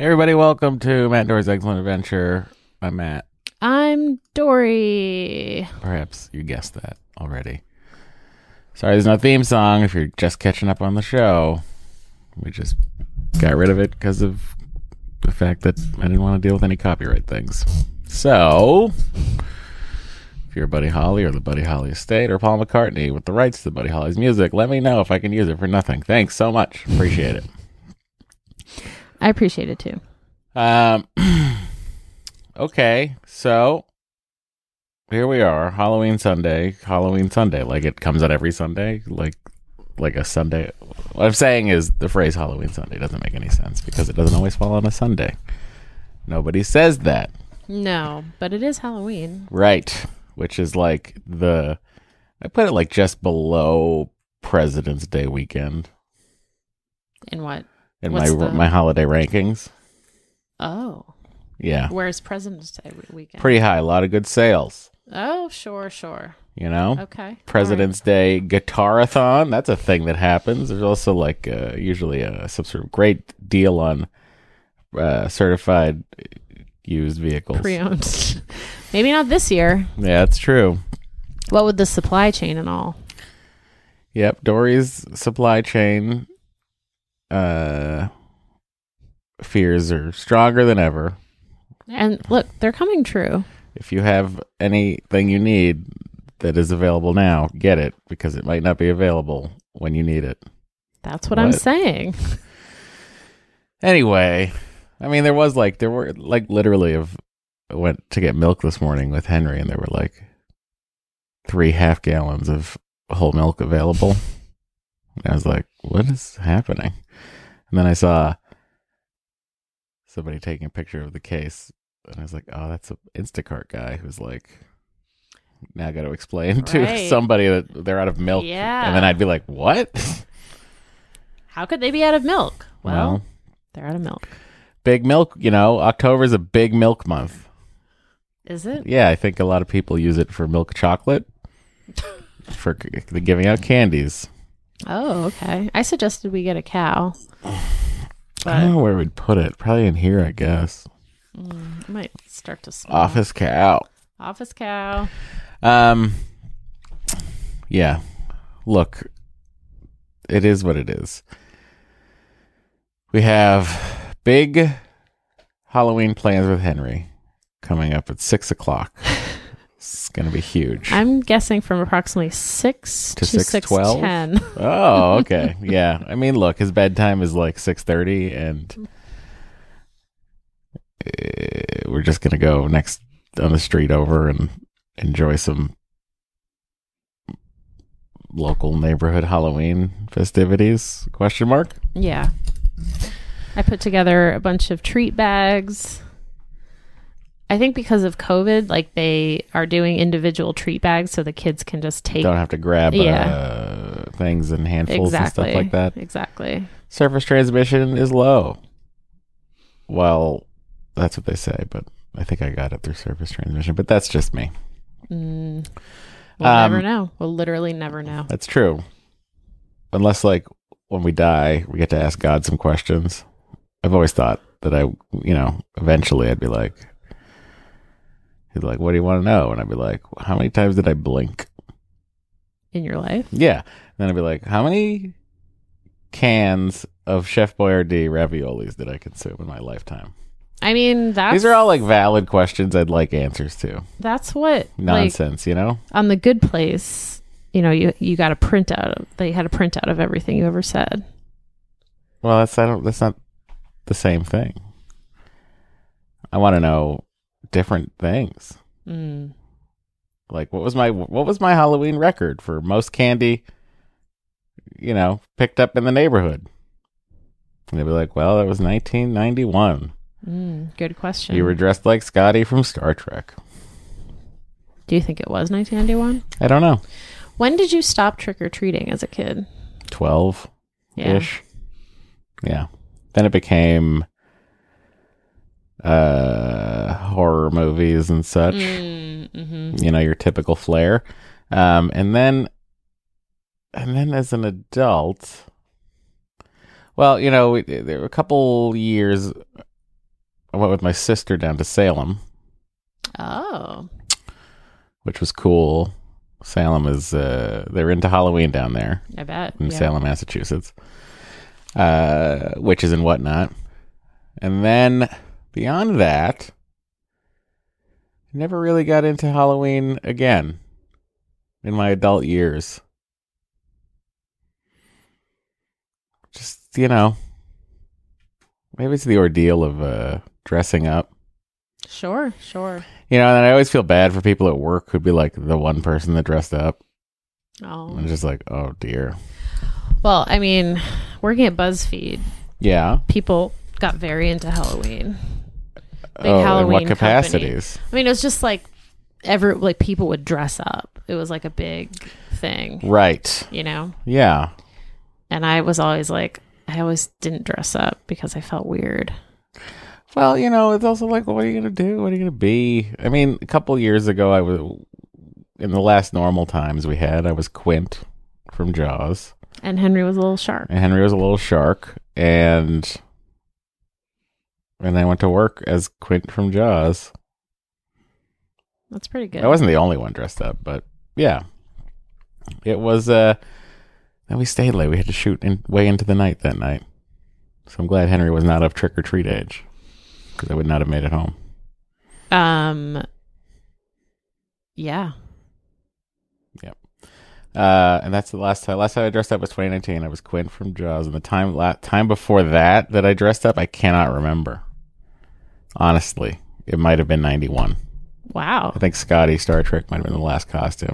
Hey everybody, welcome to Matt and Dory's Excellent Adventure. I'm Matt. I'm Dory. Perhaps you guessed that already. Sorry, there's no theme song if you're just catching up on the show. We just got rid of it because of the fact that I didn't want to deal with any copyright things. So, if you're Buddy Holly or the Buddy Holly Estate or Paul McCartney with the rights to Buddy Holly's music, let me know if I can use it for nothing. Thanks so much. Appreciate it. I appreciate it too. Okay, so here we are, Halloween Sunday, like it comes out every Sunday, like a Sunday. What I'm saying is the phrase Halloween Sunday doesn't make any sense because it doesn't always fall on a Sunday. Nobody says that. No, but it is Halloween. Right, which is like I put it like just below President's Day weekend. In what? In my holiday rankings. Oh. Yeah. Where's President's Day weekend? Pretty high. A lot of good sales. Oh, sure. You know? Okay. President's Day Guitarathon. That's a thing that happens. There's also like usually some sort of great deal on certified used vehicles. Pre-owned. Maybe not this year. Yeah, that's true. What with the supply chain and all? Yep. Dory's supply chain fears are stronger than ever. And look, they're coming true. If you have anything you need that is available now, get it because it might not be available when you need it. That's what I'm saying. Anyway, I mean, there were literally I went to get milk this morning with Henry and there were like 3 half gallons of whole milk available. And I was like, what is happening? And then I saw somebody taking a picture of the case. And I was like, oh, that's an Instacart guy who's like, now I got to explain to somebody that they're out of milk. Yeah. And then I'd be like, what? How could they be out of milk? Well, they're out of milk. Big milk, October's a big milk month. Is it? Yeah, I think a lot of people use it for milk chocolate, for giving out candies. Oh, okay. I suggested we get a cow. I don't know where we'd put it. Probably in here, I guess. It might start to smell. Office cow. Office cow. Yeah. Look, it is what it is. We have big Halloween plans with Henry coming up at 6:00. It's going to be huge. I'm guessing from approximately 6 to 6:10. Oh, okay. Yeah. I mean, look, his bedtime is like 6:30 and we're just going to go next on the street over and enjoy some local neighborhood Halloween festivities? ? Yeah. I put together a bunch of treat bags. I think because of COVID, like they are doing individual treat bags so the kids can just take. Don't have to grab things in handfuls and stuff like that. Exactly. Surface transmission is low. Well, that's what they say, but I think I got it through surface transmission, but that's just me. We'll never know. We'll literally never know. That's true. Unless, like, when we die, we get to ask God some questions. I've always thought that eventually I'd be like, he'd be like, what do you want to know? And I'd be like, how many times did I blink? In your life? Yeah. And then I'd be like, how many cans of Chef Boyardee raviolis did I consume in my lifetime? I mean, these are all like valid questions I'd like answers to. That's what nonsense, On The Good Place, you got a printout. They had a printout of everything you ever said. Well, that's not the same thing. I want to know different things. Like what was my Halloween record for most candy, picked up in the neighborhood? And they'd be like, well, it was 1991. Good question. You were dressed like Scotty from Star Trek. Do you think it was 1991? I don't know. When did you stop trick-or-treating as a kid? 12-ish. Yeah. Then it became horror movies and such. Your typical flair. And then as an adult, well, there were a couple years I went with my sister down to Salem, Oh. which was cool. Salem is, they're into Halloween down there I bet. in Yeah. Salem, Massachusetts. Witches and whatnot. And then beyond that, never really got into Halloween again in my adult years. Just, maybe it's the ordeal of dressing up. Sure. And I always feel bad for people at work who'd be like the one person that dressed up. Oh. I'm just like, oh dear. Well, I mean, working at BuzzFeed, Yeah. people got very into Halloween. Big In Halloween what capacities? company. I mean, it was just like people would dress up. It was like a big thing, Right. Yeah. And I was always like, I always didn't dress up because I felt weird. Well, it's also like, what are you going to do? What are you going to be? I mean, a couple years ago, in the last normal times we had, I was Quint from Jaws. And Henry was a little shark. And Henry was a little shark. And I went to work as Quint from Jaws. That's pretty good. I wasn't the only one dressed up, but yeah. It was, then we stayed late. We had to shoot way into the night that night. So I'm glad Henry was not of trick-or-treat age, because I would not have made it home. Yeah. Yep. And that's the last time. Last time I dressed up was 2019. I was Quint from Jaws. And the time before that I dressed up, I cannot remember. Honestly, it might have been 91. Wow. I think Scotty Star Trek might have been the last costume.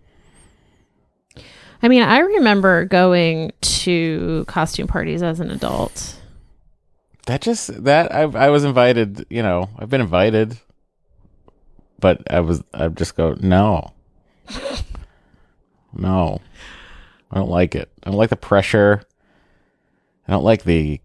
I mean, I remember going to costume parties as an adult. I was invited, I've been invited, but I just go, no, I don't like it. I don't like the pressure. I don't like the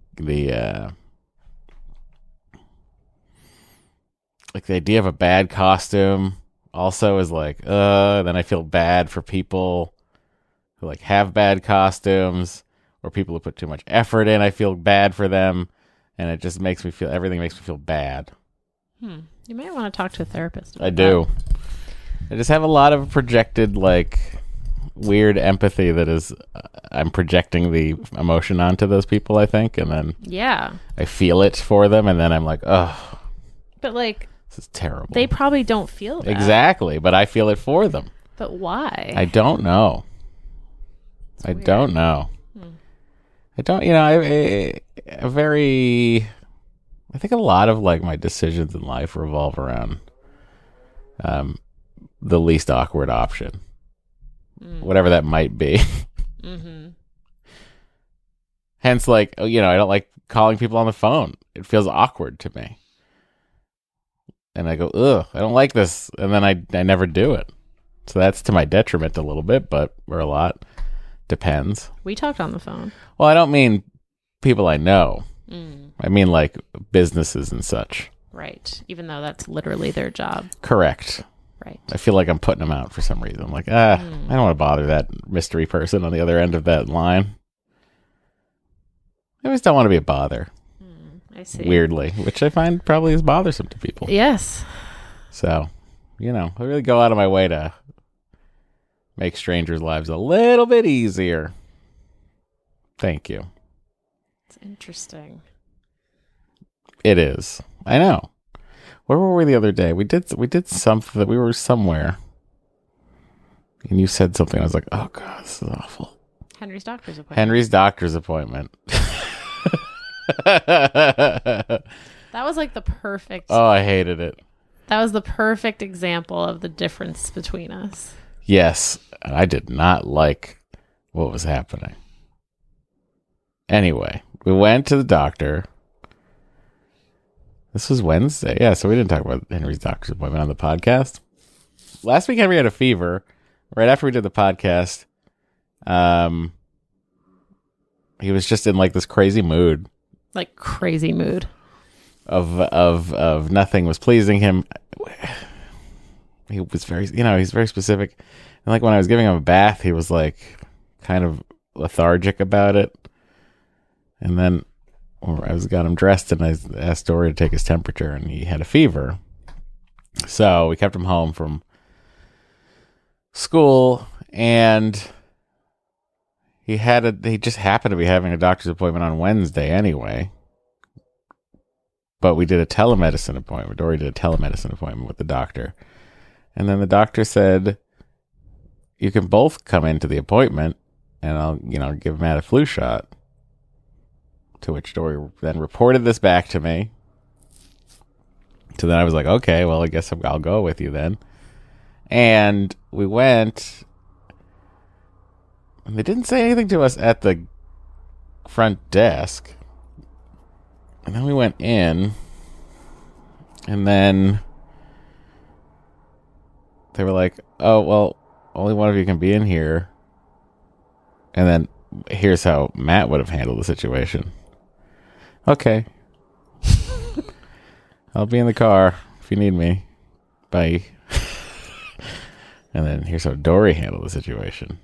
idea of a bad costume also is like, then I feel bad for people who like have bad costumes or people who put too much effort in. I feel bad for them. And it just everything makes me feel bad. You might want to talk to a therapist. I do. I just have a lot of projected, weird empathy that is, I'm projecting the emotion onto those people, I think. And then I feel it for them. And then I'm like, oh. But this is terrible. They probably don't feel that. Exactly. But I feel it for them. But why? I don't know. I don't know. I don't, I think a lot of my decisions in life revolve around the least awkward option, whatever that might be. Mm-hmm. Hence, I don't like calling people on the phone. It feels awkward to me. And I go, ugh, I don't like this. And then I never do it. So that's to my detriment a little bit, or a lot. Depends. We talked on the phone. Well, I don't mean people I know. I mean businesses and such. Right. Even though that's literally their job. Correct. Right. I feel like I'm putting them out for some reason. I'm like, I don't want to bother that mystery person on the other end of that line. I always don't want to be a bother. I see. Weirdly, which I find probably is bothersome to people. Yes. So, I really go out of my way to make strangers' lives a little bit easier. Thank you. It's interesting. It is. I know. Where were we the other day? We did something. We were somewhere. And you said something. I was like, oh, God, this is awful. Henry's doctor's appointment. That was the perfect. Oh, I hated it. That was the perfect example of the difference between us. Yes, I did not like what was happening. Anyway, we went to the doctor. This was Wednesday. Yeah, so we didn't talk about Henry's doctor's appointment on the podcast. Last week, Henry had a fever. Right after we did the podcast, he was just in this crazy mood. Crazy mood. Of nothing was pleasing him. He was very, he's very specific. And when I was giving him a bath, he was kind of lethargic about it. And then got him dressed, and I asked Dory to take his temperature, and he had a fever. So we kept him home from school, and he just happened to be having a doctor's appointment on Wednesday anyway. But we did a telemedicine appointment. Dory did a telemedicine appointment with the doctor. And then the doctor said, you can both come into the appointment and I'll, give Matt a flu shot. To which Dory then reported this back to me. So then I was like, okay, well, I guess I'll go with you then. And we went, and they didn't say anything to us at the front desk. And then we went in, and then they were like, oh, well, only one of you can be in here. And then here's how Matt would have handled the situation. Okay. I'll be in the car if you need me. Bye. And then here's how Dory handled the situation.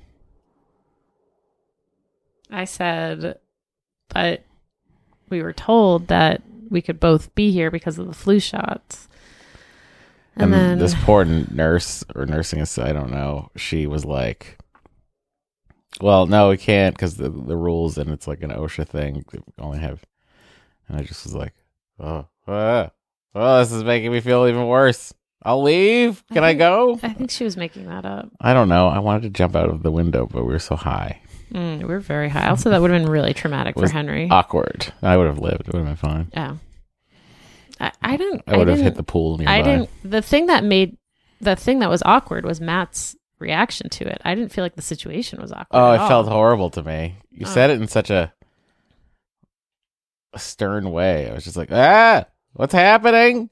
I said, but we were told that we could both be here because of the flu shots. And then this poor nurse or nursing assistant, I don't know, she was like, well, no, we can't because the rules, and it's like an OSHA thing. We only have, and I just was like, oh, this is making me feel even worse. I'll leave. Can I go? I think she was making that up. I don't know. I wanted to jump out of the window, but we were so high. We were very high. Also, that would have been really traumatic for Henry. Awkward. I would have lived. It would have been fine. Yeah. I would have hit the pool nearby. The thing that was awkward was Matt's reaction to it. I didn't feel like the situation was awkward. Oh, it felt horrible to me. You said it in such a stern way. I was just like, what's happening?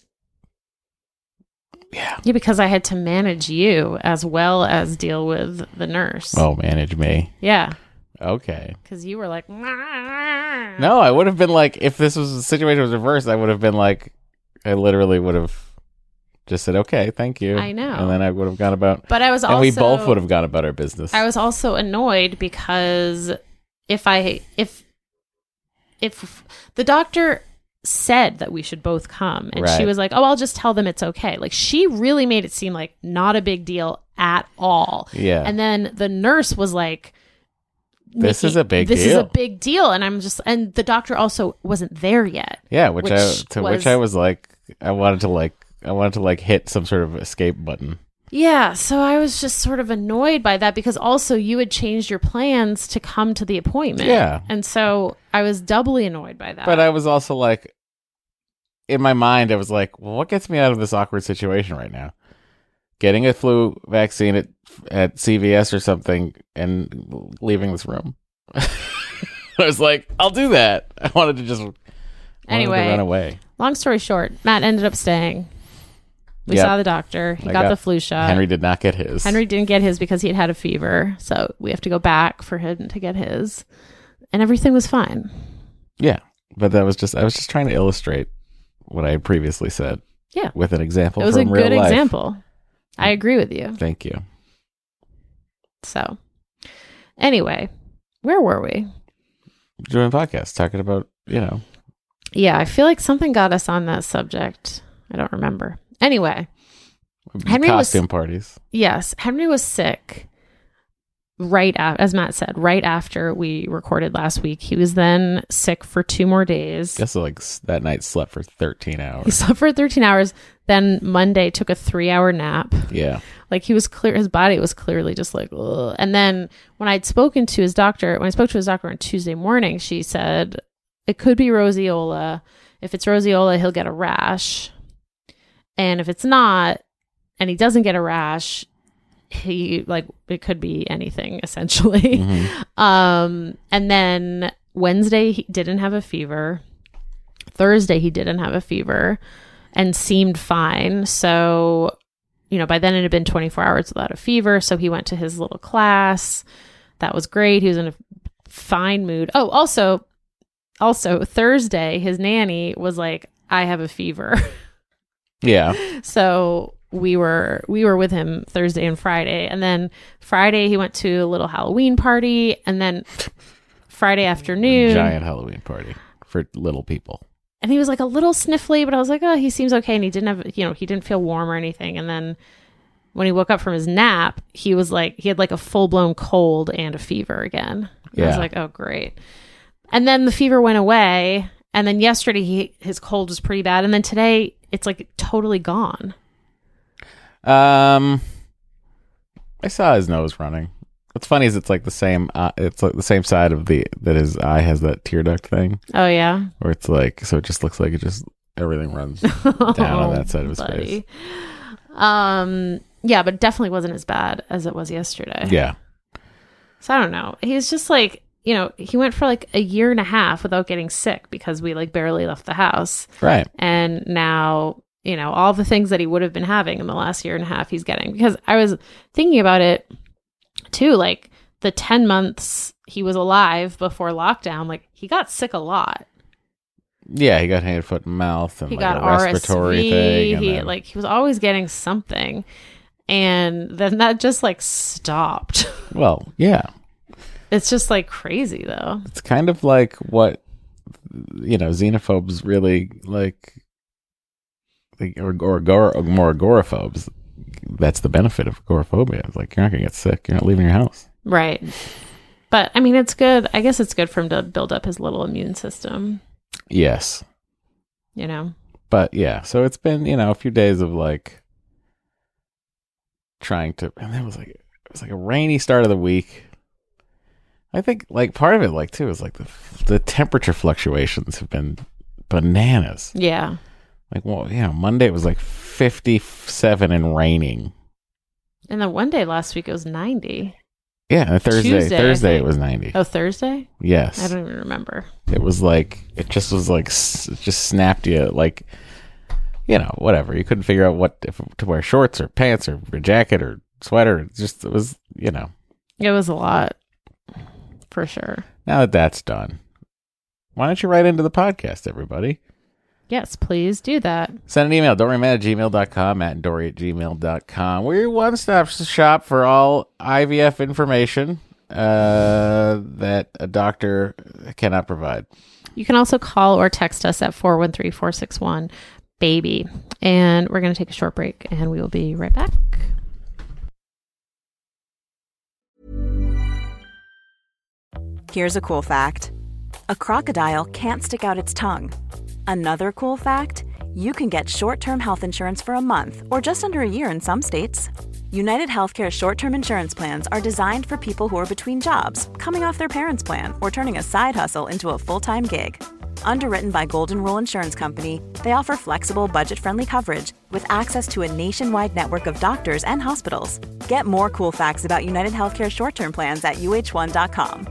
Yeah. Yeah, because I had to manage you as well as deal with the nurse. Oh, manage me. Yeah. Okay. Because you were like, no, I would have been like, if this was the situation was reversed, I would have been like, I literally would have just said, okay, thank you. I know. And then I would have gone about, but I was and we both would have gone about our business. I was also annoyed because if the doctor said that we should both come, and she was like, oh, I'll just tell them it's okay. Like, she really made it seem like not a big deal at all. Yeah. And then the nurse was like, this is a big deal. This is a big deal. And and the doctor also wasn't there yet. Yeah. Which I was like, I wanted to hit some sort of escape button. Yeah. So I was just sort of annoyed by that because also you had changed your plans to come to the appointment. Yeah. And so I was doubly annoyed by that. But I was also like, in my mind, I was like, well, what gets me out of this awkward situation right now? Getting a flu vaccine at CVS or something and leaving this room. I was like, I'll do that. I wanted to just run away. Long story short, Matt ended up staying. We saw the doctor. He got the flu shot. Henry did not get his. Henry didn't get his because he had a fever. So we have to go back for him to get his. And everything was fine. Yeah. But I was just trying to illustrate what I had previously said. Yeah. With an example from real life. It was a good example. I agree with you. Thank you. So, anyway, where were we? Doing a podcast, talking about, Yeah, I feel like something got us on that subject. I don't remember. Anyway, Henry costume parties. Yes, Henry was sick as Matt said, right after we recorded last week. He was then sick for 2 more days. Guess like that night slept for 13 hours. He slept for 13 hours. Then Monday took a 3-hour nap. Yeah. Like his body was clearly just like, ugh. And then when I spoke to his doctor on Tuesday morning, she said, it could be roseola. If it's roseola, he'll get a rash. And if it's not, and he doesn't get a rash, it could be anything essentially. Mm-hmm. And then Wednesday he didn't have a fever. Thursday he didn't have a fever and seemed fine. So, by then it had been 24 hours without a fever. So he went to his little class. That was great. He was in a fine mood. Oh, also Thursday, his nanny was like, I have a fever. Yeah. So we were with him Thursday and Friday. And then Friday he went to a little Halloween party. And then Friday afternoon. Giant Halloween party. for little people. And he was like a little sniffly, but I was like, oh, he seems okay. And he didn't have, he didn't feel warm or anything. And then when he woke up from his nap, he was like, he had like a full blown cold and a fever again. I was like, oh, great. And then the fever went away. And then yesterday, his cold was pretty bad. And then today, it's like totally gone. I saw his nose running. What's funny is it's like the same. It's like the same side of that his eye has that tear duct thing. Oh yeah. Where it's like, so it just looks like everything runs down on that side of his face. Yeah, but it definitely wasn't as bad as it was yesterday. Yeah. So I don't know. He's just like, he went for like a year and a half without getting sick because we like barely left the house. Right. And now, all the things that he would have been having in the last year and a half he's getting. Because I was thinking about it too, like the 10 months he was alive before lockdown, like he got sick a lot. Yeah, he got hand, foot, and mouth, and he like got a respiratory RSV, thing. He was always getting something. And then that just like stopped. Well, yeah. It's just like crazy though. It's kind of like what xenophobes really like, or more agoraphobes. That's the benefit of agoraphobia. It's like you're not gonna get sick. You're not leaving your house. Right. But I mean, it's good. I guess it's good for him to build up his little immune system. Yes. But yeah, so it's been a few days of like trying to, and it was like a rainy start of the week. I think like part of it like too is like the temperature fluctuations have been bananas. Yeah. Like, well, Monday it was like 57 and raining. And then one day last week it was 90. Yeah, and Thursday it was 90. Oh, Thursday? Yes. I don't even remember. It was like, it just snapped you like, whatever. You couldn't figure out if to wear shorts or pants or a jacket or sweater. It was. It was a lot, for sure. Now that that's done, why don't you write into the podcast, everybody? Yes, please do that. Send an email, doryman@gmail.com, mattanddory@gmail.com. We're your one-stop shop for all IVF information that a doctor cannot provide. You can also call or text us at 413-461-BABY. And we're going to take a short break, and we will be right back. Here's a cool fact. A crocodile can't stick out its tongue. Another cool fact, you can get short-term health insurance for a month or just under a year in some states. United Healthcare short-term insurance plans are designed for people who are between jobs, coming off their parents' plan, or turning a side hustle into a full-time gig. Underwritten by Golden Rule Insurance Company, they offer flexible, budget-friendly coverage with access to a nationwide network of doctors and hospitals. Get more cool facts about United Healthcare short-term plans at uh1.com.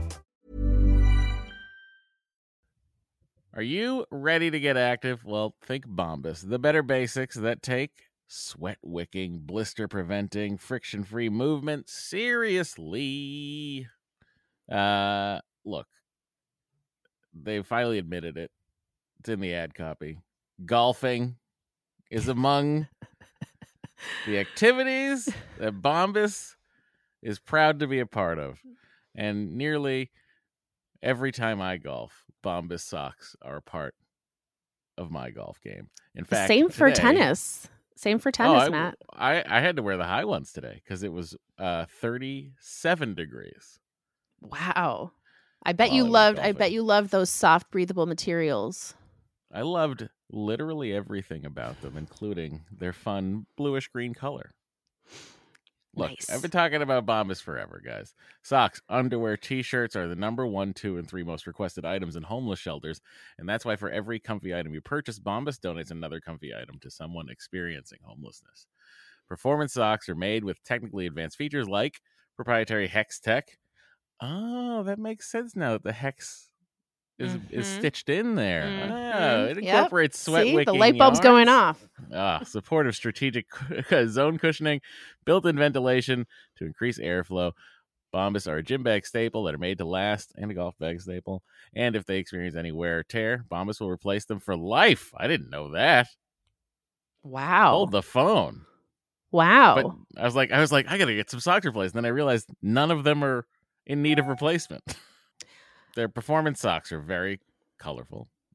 Are you ready to get active? Well, think Bombas, the better basics that take sweat-wicking, blister-preventing, friction-free movement seriously. Look, they finally admitted it. It's in the ad copy. Golfing is among the activities that Bombas is proud to be a part of. And nearly every time I golf, Bombas socks are a part of my golf game. In fact, Same for today, tennis. Same for tennis, Matt. I had to wear the high ones today because it was 37 degrees. Wow. I bet While you I was loved golfing. those soft breathable materials. I loved literally everything about them, including their fun bluish green color. Look, Nice. I've been talking about Bombas forever, guys. Socks, underwear, t-shirts are the number 1, 2, and 3 most requested items in homeless shelters, and that's why for every comfy item you purchase, Bombas donates another comfy item to someone experiencing homelessness. Performance socks are made with technically advanced features like proprietary Hex Tech. Oh, that makes sense now that the Hex is stitched in there. Oh, it incorporates sweat See, wicking the light bulb's going yarns. off. Supportive strategic zone cushioning, built-in ventilation to increase airflow. Bombas are a gym bag staple that are made to last, and a golf bag staple. And if they experience any wear or tear, Bombas will replace them for life. I didn't know that. Wow. Hold the phone. Wow. But I was like, I gotta get some socks replaced. And then I realized none of them are in need of replacement. Their performance socks are very colorful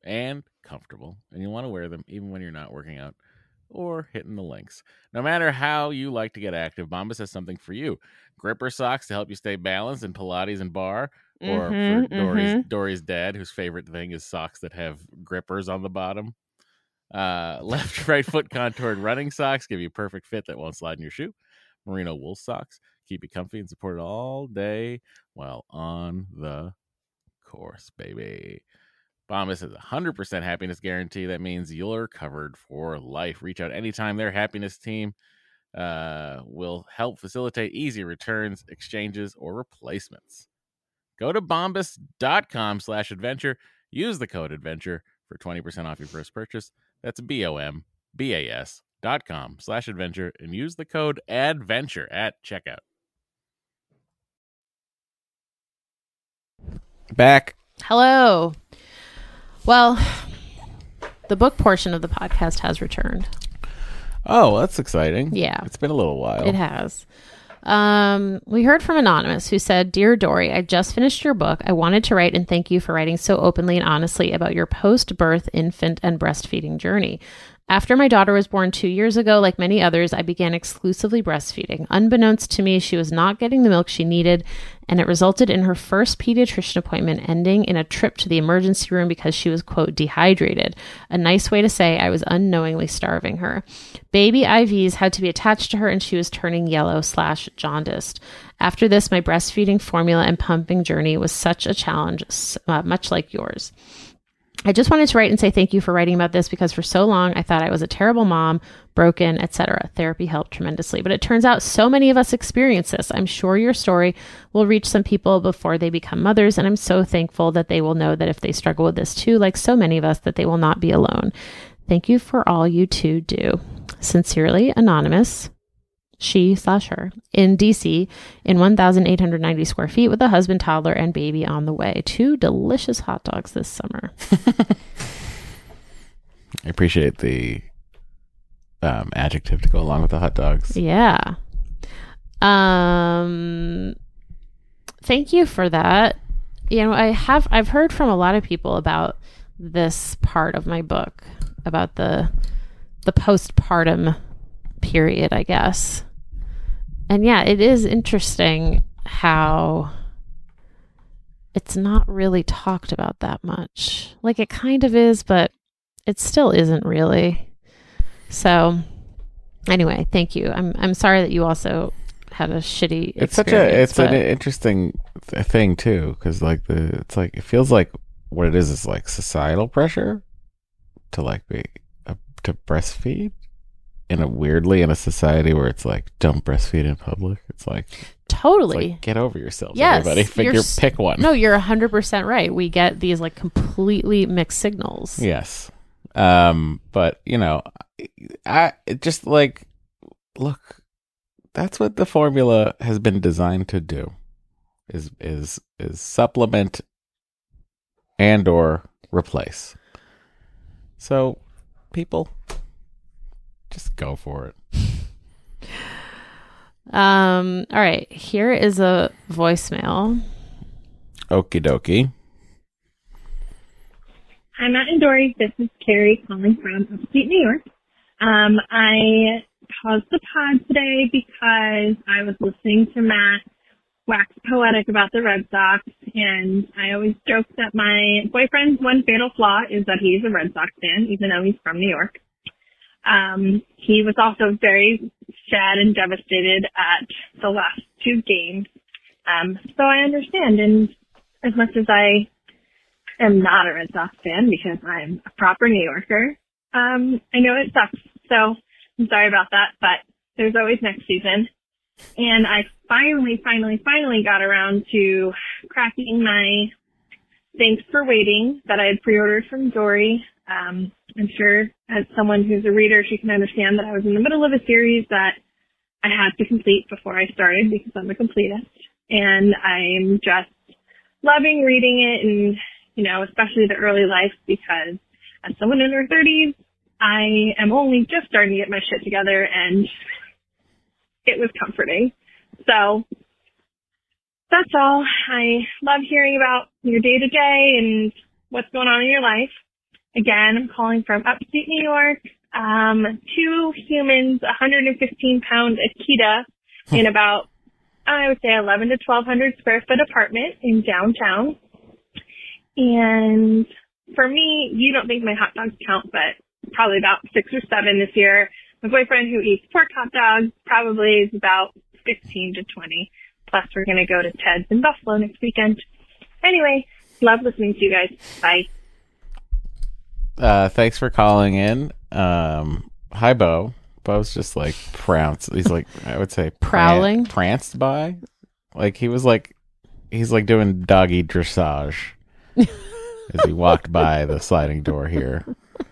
and comfortable, and you want to wear them even when you're not working out or hitting the links. No matter how you like to get active, Bombas has something for you. Gripper socks to help you stay balanced in Pilates and bar, or for Dory's dad, whose favorite thing is socks that have grippers on the bottom. Left right foot contoured running socks give you a perfect fit that won't slide in your shoe. Merino wool socks keep you comfy and supported all day while on the course, baby. Bombas has a 100% happiness guarantee. That means you're covered for life. Reach out anytime. Their happiness team will help facilitate easy returns, exchanges, or replacements. Go to bombas.com/adventure. Use the code adventure for 20% off your first purchase. That's BOMBAS.com/adventure and use the code ADVENTURE at checkout. Back. Hello. Well, the book portion of the podcast has returned. Oh, that's exciting. Yeah. It's been a little while. It has. We heard from Anonymous, who said, "Dear Dory, I just finished your book. I wanted to write and thank you for writing so openly and honestly about your post-birth infant and breastfeeding journey. After my daughter was born 2 years ago, like many others, I began exclusively breastfeeding. Unbeknownst to me, she was not getting the milk she needed, and it resulted in her first pediatrician appointment ending in a trip to the emergency room because she was, quote, dehydrated. A nice way to say I was unknowingly starving her. Baby IVs had to be attached to her, and she was turning yellow/jaundiced. After this, my breastfeeding formula and pumping journey was such a challenge, much like yours. I just wanted to write and say thank you for writing about this because for so long I thought I was a terrible mom, broken, etc. Therapy helped tremendously, but it turns out so many of us experience this. I'm sure your story will reach some people before they become mothers, and I'm so thankful that they will know that if they struggle with this too, like so many of us, that they will not be alone. Thank you for all you two do. Sincerely, Anonymous, she/her, in DC, in 1,890 square feet with a husband, toddler, and baby on the way. 2 delicious hot dogs this summer." I appreciate the adjective to go along with the hot dogs. Yeah. Thank you for that. You know, I've heard from a lot of people about this part of my book, about the postpartum period, I guess. And yeah, it is interesting how it's not really talked about that much. Like, it kind of is, but it still isn't really. So anyway, thank you. I'm sorry that you also had a shitty experience. It's an interesting thing too, because like it feels like what it is like societal pressure to like be to breastfeed. In a society where it's like, don't breastfeed in public. It's like, totally. It's like, get over yourselves, yes, everybody. Pick one. No, you're 100% right. We get these like completely mixed signals. Yes. But you know, I just like, look, that's what the formula has been designed to do is supplement and or replace. So people, just go for it. All right. Here is a voicemail. Okie dokie. Hi, Matt and Dory. This is Carrie calling from upstate New York. I paused the pod today because I was listening to Matt wax poetic about the Red Sox, and I always joke that my boyfriend's one fatal flaw is that he's a Red Sox fan, even though he's from New York. He was also very sad and devastated at the last 2 games. So I understand. And as much as I am not a Red Sox fan because I'm a proper New Yorker, I know it sucks. So I'm sorry about that, but there's always next season. And I finally got around to cracking my Thanks for Waiting that I had pre-ordered from Dory. I'm sure as someone who's a reader, she can understand that I was in the middle of a series that I had to complete before I started because I'm a completist. And I'm just loving reading it and, you know, especially the early life because as someone in her 30s, I am only just starting to get my shit together and it was comforting. So that's all. I love hearing about your day to day and what's going on in your life. Again, I'm calling from upstate New York. 2 humans, 115-pound Akita in about, I would say, 11 to 1,200 square foot apartment in downtown. And for me, you don't think my hot dogs count, but probably about 6 or 7 this year. My boyfriend, who eats pork hot dogs, probably is about 15 to 20. Plus, we're going to go to Ted's in Buffalo next weekend. Anyway, love listening to you guys. Bye. Thanks for calling in. Hi, Bo. Bo's just like pranced. He's like, I would say Prowling? pranced by. Like he's like doing doggy dressage as he walked by the sliding door here.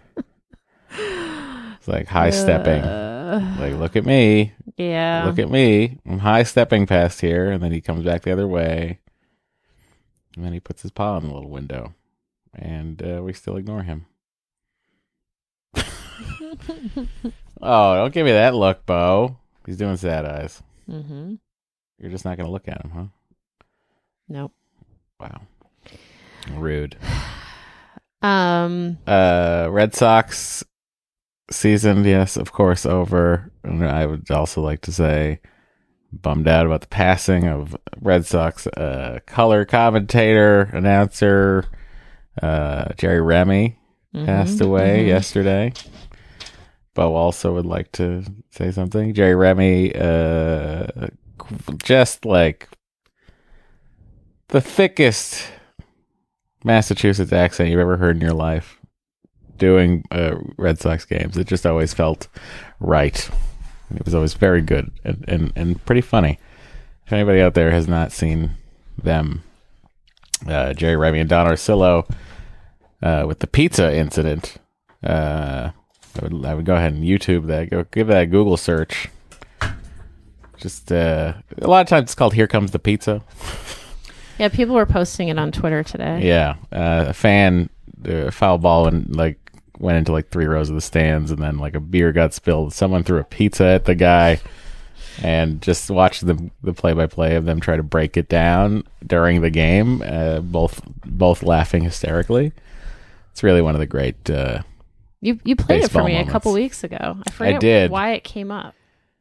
It's like high stepping. Like, look at me. Yeah. Look at me. I'm high stepping past here. And then he comes back the other way. And then he puts his paw in the little window. And we still ignore him. Oh, don't give me that look, Bo. He's doing sad eyes. Mm-hmm. You're just not going to look at him, huh? Nope. Wow. Rude. Um, Red Sox season, yes, of course, over. And I would also like to say, bummed out about the passing of Red Sox color commentator, announcer, Jerry Remy passed away yesterday. Bo also would like to say something. Jerry Remy, just like the thickest Massachusetts accent you've ever heard in your life doing Red Sox games. It just always felt right. It was always very good and pretty funny. If anybody out there has not seen them, Jerry Remy and Don Orsillo with the pizza incident, I would go ahead and YouTube that. Go give that a Google search. Just a lot of times it's called "Here Comes the Pizza." yeah, people were posting it on Twitter today. Yeah, a fan foul ball and went into 3 rows of the stands, and then a beer got spilled. Someone threw a pizza at the guy, and just watched the play-by-play of them try to break it down during the game. Both laughing hysterically. It's really one of the great. You played it for me moments. a couple weeks ago. I forget I did. why it came up.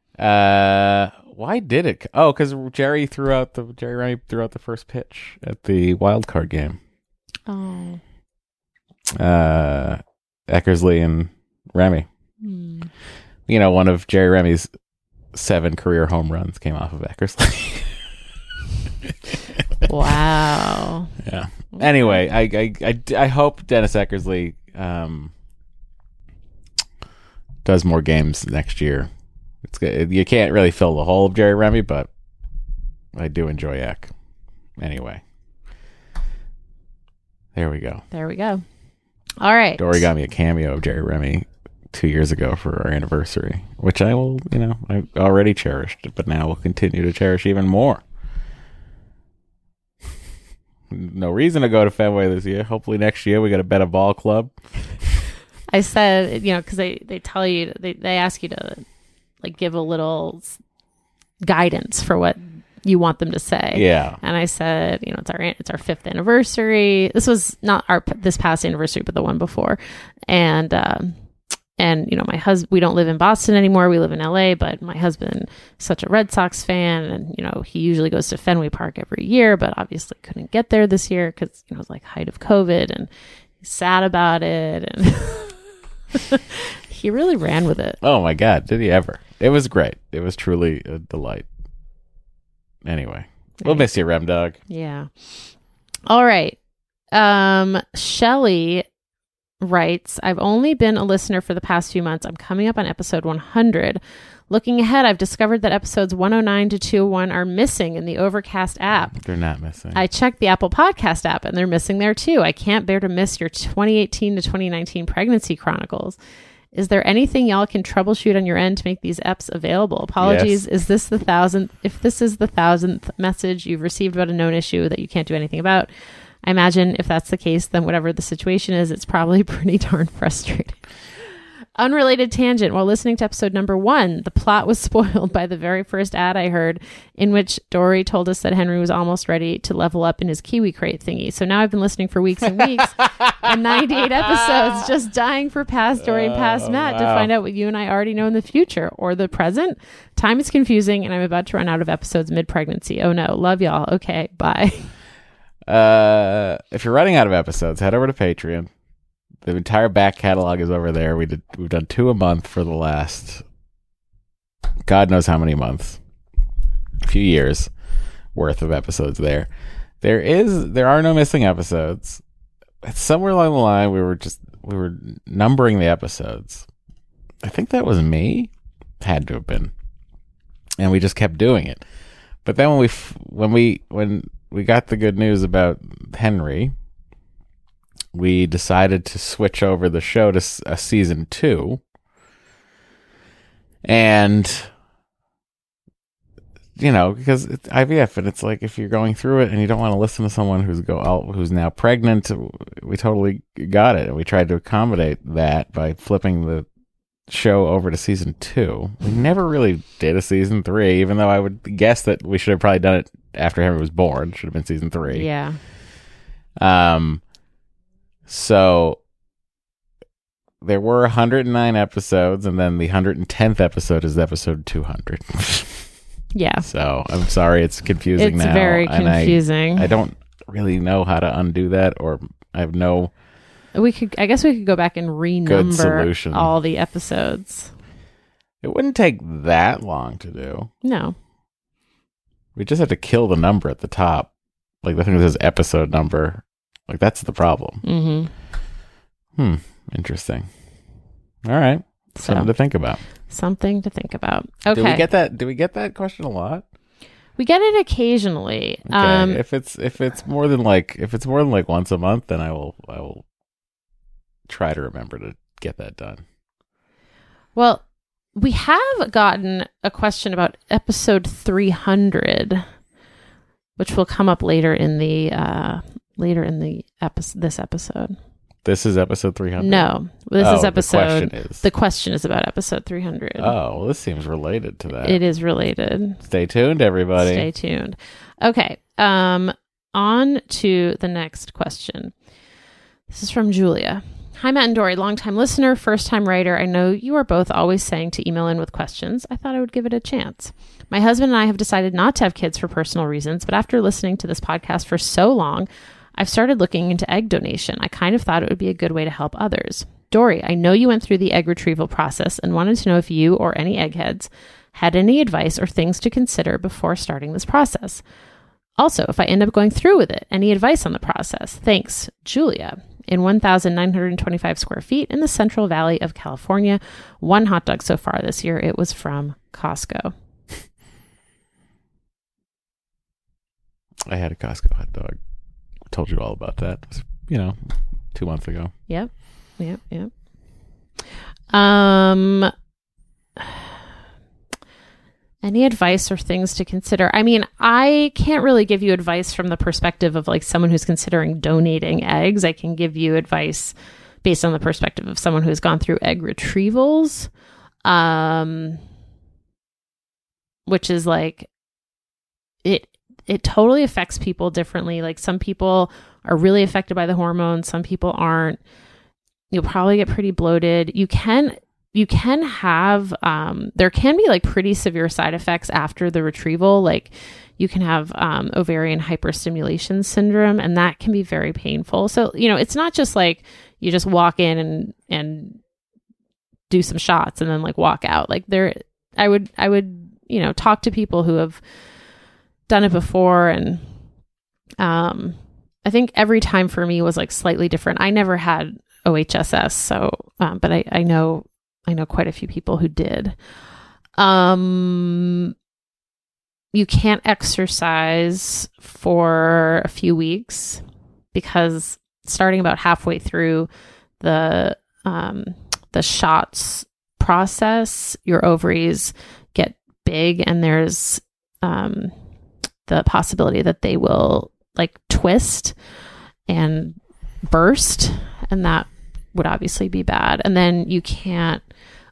Why did it? Oh, because Jerry Remy threw out the first pitch at the wild card game. Oh. Eckersley and Remy. One of Jerry Remy's 7 career home runs came off of Eckersley. Wow. Yeah. Anyway, I hope Dennis Eckersley does more games next year. It's good. You can't really fill the whole of Jerry Remy, but I do enjoy Eck. Anyway, there we go. All right. Dory got me a cameo of Jerry Remy 2 years ago for our anniversary, which I will, I already cherished, but now will continue to cherish even more. No reason to go to Fenway this year. Hopefully next year we got a better ball club. I said, because they tell you, they ask you to give a little guidance for what you want them to say. Yeah. And I said, it's our 5th anniversary. This was not this past anniversary, but the one before. And my husband, we don't live in Boston anymore. We live in LA, but my husband is such a Red Sox fan. And, he usually goes to Fenway Park every year, but obviously couldn't get there this year because, it was height of COVID, and he's sad about it. And he really ran with it. Oh my God. Did he ever? It was great. It was truly a delight. Anyway, we'll miss you, Rem Dog. Yeah. All right. Shelly writes, I've only been a listener for the past few months. I'm coming up on episode 100. Looking ahead, I've discovered that episodes 109 to 201 are missing in the Overcast app. They're not missing. I checked the Apple Podcast app and they're missing there too. I can't bear to miss your 2018 to 2019 pregnancy chronicles. Is there anything y'all can troubleshoot on your end to make these eps available? Apologies. Yes. Is this the 1000th? If this is the 1000th message you've received about a known issue that you can't do anything about, I imagine if that's the case, then whatever the situation is, it's probably pretty darn frustrating. Unrelated tangent. While listening to episode number 1, the plot was spoiled by the very first ad I heard, in which Dory told us that Henry was almost ready to level up in his Kiwi crate thingy. So now I've been listening for weeks and weeks and 98 episodes, just dying for past Dory and past Matt to find out what you and I already know in the future or the present. Time is confusing, and I'm about to run out of episodes mid-pregnancy. Oh no. Love y'all. Okay, bye. If you're running out of episodes, head over to Patreon. The entire back catalog is over there. We've done 2 a month for the last God knows how many months. A few years worth of episodes there. There are no missing episodes. Somewhere along the line we were numbering the episodes. I think that was me. Had to have been. And we just kept doing it. But then when we got the good news about Henry, we decided to switch over the show to a season 2. And, because it's IVF, and it's like if you're going through it and you don't want to listen to someone who's now pregnant, we totally got it. And we tried to accommodate that by flipping the show over to season 2. We never really did a season 3, even though I would guess that we should have probably done it after Henry was born. Should have been season 3. Yeah. So there were 109 episodes, and then the 110th episode is episode 200. Yeah. So I'm sorry, it's confusing now. It's very confusing. I don't really know how to undo that, or I have no. I guess we could go back and renumber solution. all the episodes. It wouldn't take that long to do. No. We just have to kill the number at the top, like the thing that says episode number. Like, that's the problem. Mm-hmm. Interesting. All right. Something to think about. Something to think about. Okay. Do we get that question a lot? We get it occasionally. Okay. If it's more than like once a month, then I will try to remember to get that done. Well, we have gotten a question about episode 300, which will come up later in the this episode. This is episode 300? No, this is episode. The question is about episode 300. Oh, well, this seems related to that. It is related. Stay tuned, everybody. Stay tuned. Okay. On to the next question. This is from Julia. Hi, Matt and Dory, longtime listener, first-time writer. I know you are both always saying to email in with questions. I thought I would give it a chance. My husband and I have decided not to have kids for personal reasons, but after listening to this podcast for so long, I've started looking into egg donation. I kind of thought it would be a good way to help others. Dory, I know you went through the egg retrieval process and wanted to know if you or any eggheads had any advice or things to consider before starting this process. Also, if I end up going through with it, any advice on the process? Thanks, Julia. In 1,925 square feet in the Central Valley of California. 1 hot dog so far this year. It was from Costco. I had a Costco hot dog. I told you all about that. It was, 2 months ago. Yep. Any advice or things to consider? I mean, I can't really give you advice from the perspective of like someone who's considering donating eggs. I can give you advice based on the perspective of someone who's gone through egg retrievals, which is like it totally affects people differently. Like some people are really affected by the hormones. Some people aren't. You'll probably get pretty bloated. You can have, there can be like pretty severe side effects after the retrieval. Like you can have ovarian hyperstimulation syndrome, and that can be very painful. So, it's not just like you just walk in and do some shots and then like walk out. Like I would, talk to people who have done it before. And I think every time for me was like slightly different. I never had OHSS. So, but I know quite a few people who did. You can't exercise for a few weeks because starting about halfway through the shots process, your ovaries get big, and there's the possibility that they will like twist and burst, and that would obviously be bad. And then you can't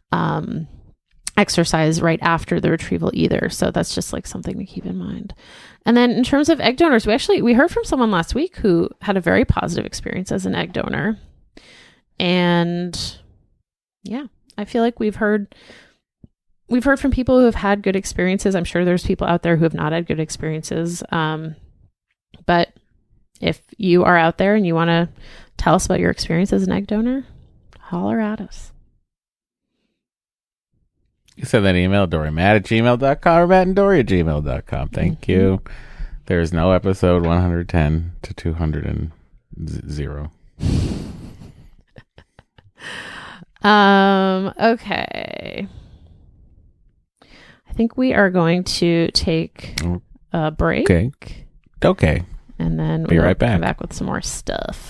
exercise right after the retrieval either. So that's just like something to keep in mind. And then in terms of egg donors, we heard from someone last week who had a very positive experience as an egg donor. And yeah, I feel like we've heard from people who have had good experiences. I'm sure there's people out there who have not had good experiences. But if you are out there and you want to tell us about your experience as an egg donor, holler at us. You send that email, DoryMatt@gmail.com or MattandDory@gmail.com. Thank you. There is no episode 110 to 200 0. Okay. I think we are going to take a break. Okay. And then Be right back. Come back with some more stuff.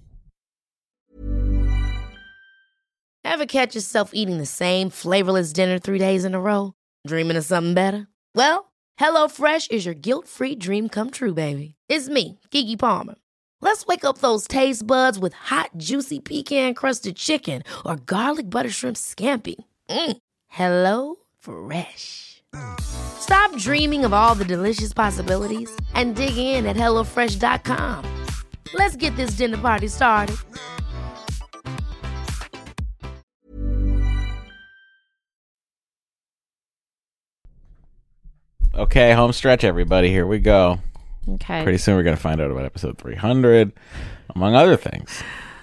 Ever catch yourself eating the same flavorless dinner 3 days in a row? Dreaming of something better? Well, HelloFresh is your guilt-free dream come true, baby. It's me, Keke Palmer. Let's wake up those taste buds with hot, juicy pecan-crusted chicken or garlic butter shrimp scampi. Hello Fresh. Stop dreaming of all the delicious possibilities and dig in at HelloFresh.com. Let's get this dinner party started. Okay, home stretch, everybody. Here we go. Okay. Pretty soon we're going to find out about episode 300, among other things.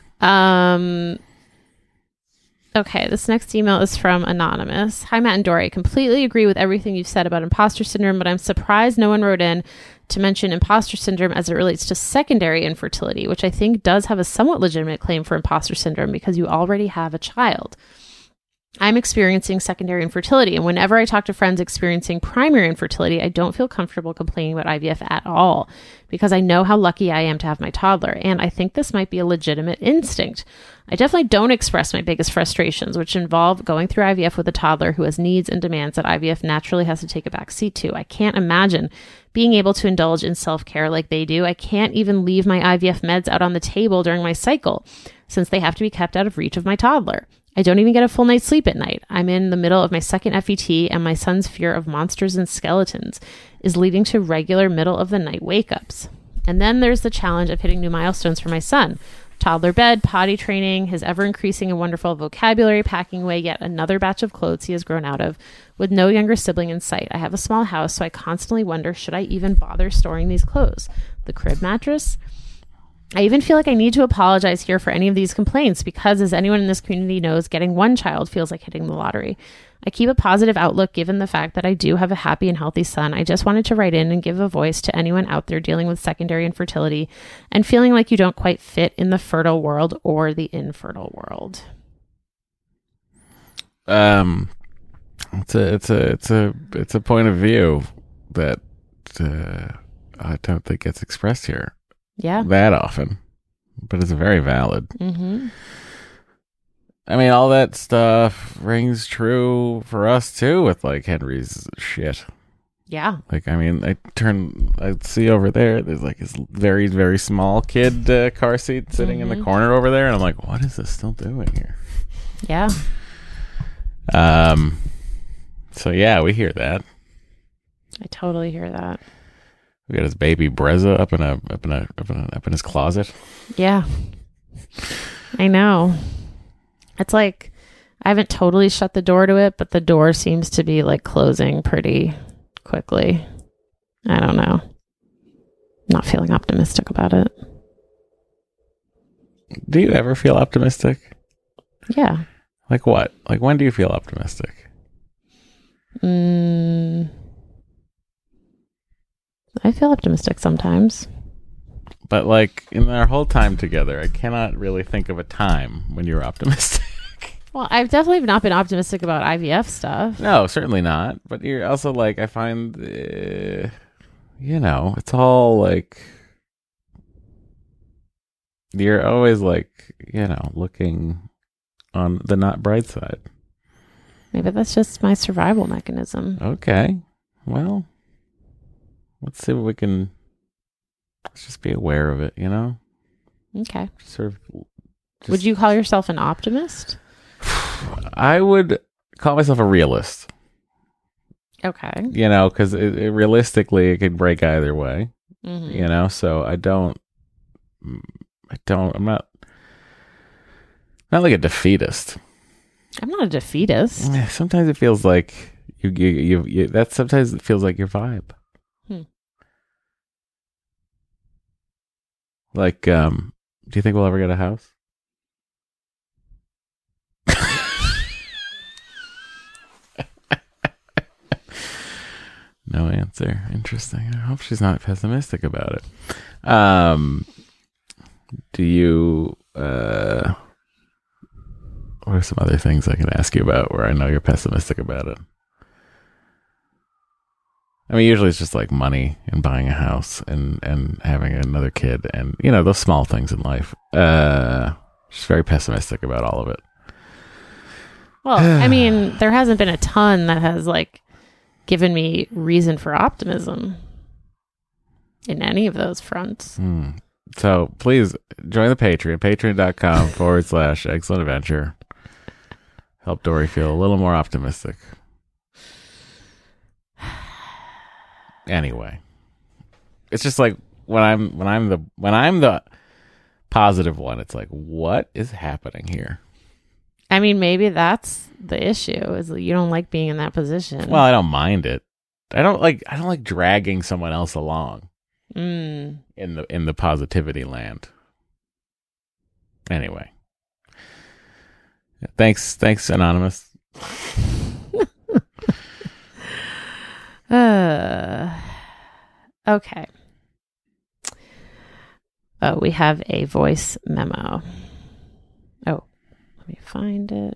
Okay, this next email is from Anonymous. Hi, Matt and Dory. I completely agree with everything you've said about imposter syndrome, but I'm surprised no one wrote in to mention imposter syndrome as it relates to secondary infertility, which I think does have a somewhat legitimate claim for imposter syndrome because you already have a child. I'm experiencing secondary infertility, and whenever I talk to friends experiencing primary infertility, I don't feel comfortable complaining about IVF at all because I know how lucky I am to have my toddler, and I think this might be a legitimate instinct. I definitely don't express my biggest frustrations, which involve going through IVF with a toddler who has needs and demands that IVF naturally has to take a back seat to. I can't imagine being able to indulge in self-care like they do. I can't even leave my IVF meds out on the table during my cycle, since they have to be kept out of reach of my toddler. I don't even get a full night's sleep at night. I'm in the middle of my second FET, and my son's fear of monsters and skeletons is leading to regular middle of the night wake-ups. And then there's the challenge of hitting new milestones for my son. Toddler bed, potty training, his ever-increasing and wonderful vocabulary, packing away yet another batch of clothes he has grown out of, with no younger sibling in sight. I have a small house, so I constantly wonder, should I even bother storing these clothes? The crib mattress? I even feel like I need to apologize here for any of these complaints because, as anyone in this community knows, getting one child feels like hitting the lottery. I keep a positive outlook given the fact that I do have a happy and healthy son. I just wanted to write in and give a voice to anyone out there dealing with secondary infertility and feeling like you don't quite fit in the fertile world or the infertile world. It's a point of view that I don't think gets expressed here. Yeah. That often, but it's very valid. Mm-hmm. I mean, all that stuff rings true for us too with like Henry's shit. Yeah. Like, I mean, I see over there, there's like this very, very small kid car seat sitting in the corner over there. And I'm like, what is this still doing here? Yeah. So yeah, we hear that. I totally hear that. We got his baby Brezza up in his closet. Yeah. I know. It's like I haven't totally shut the door to it, but the door seems to be like closing pretty quickly. I don't know. Not feeling optimistic about it. Do you ever feel optimistic? Yeah. Like what? Like when do you feel optimistic? I feel optimistic sometimes. But like in our whole time together, I cannot really think of a time when you were optimistic. Well, I've definitely not been optimistic about IVF stuff. No, certainly not. But you're also like, I find, it's all like, you're always like, looking on the not bright side. Maybe that's just my survival mechanism. Okay. Well, let's see what we can, let's just be aware of it, Okay. Sort of Would you call yourself an optimist? I would call myself a realist. Okay. Because realistically, it could break either way. Mhm. So I'm not like a defeatist. I'm not a defeatist. Sometimes it feels like sometimes it feels like your vibe. Like, do you think we'll ever get a house? No answer. Interesting. I hope she's not pessimistic about it. Do you, what are some other things I can ask you about where I know you're pessimistic about it? I mean, usually it's just like money and buying a house and having another kid and, those small things in life. Just very pessimistic about all of it. Well, I mean, there hasn't been a ton that has like given me reason for optimism in any of those fronts. So please join the Patreon, patreon.com/excellent adventure. Help Dory feel a little more optimistic. Anyway, it's just like when I'm the positive one, it's like, what is happening here? I mean, maybe that's the issue is that you don't like being in that position. Well, I don't mind it. I don't like dragging someone else along in the positivity land. Anyway, thanks, Anonymous. Okay. Oh, we have a voice memo. Oh, let me find it.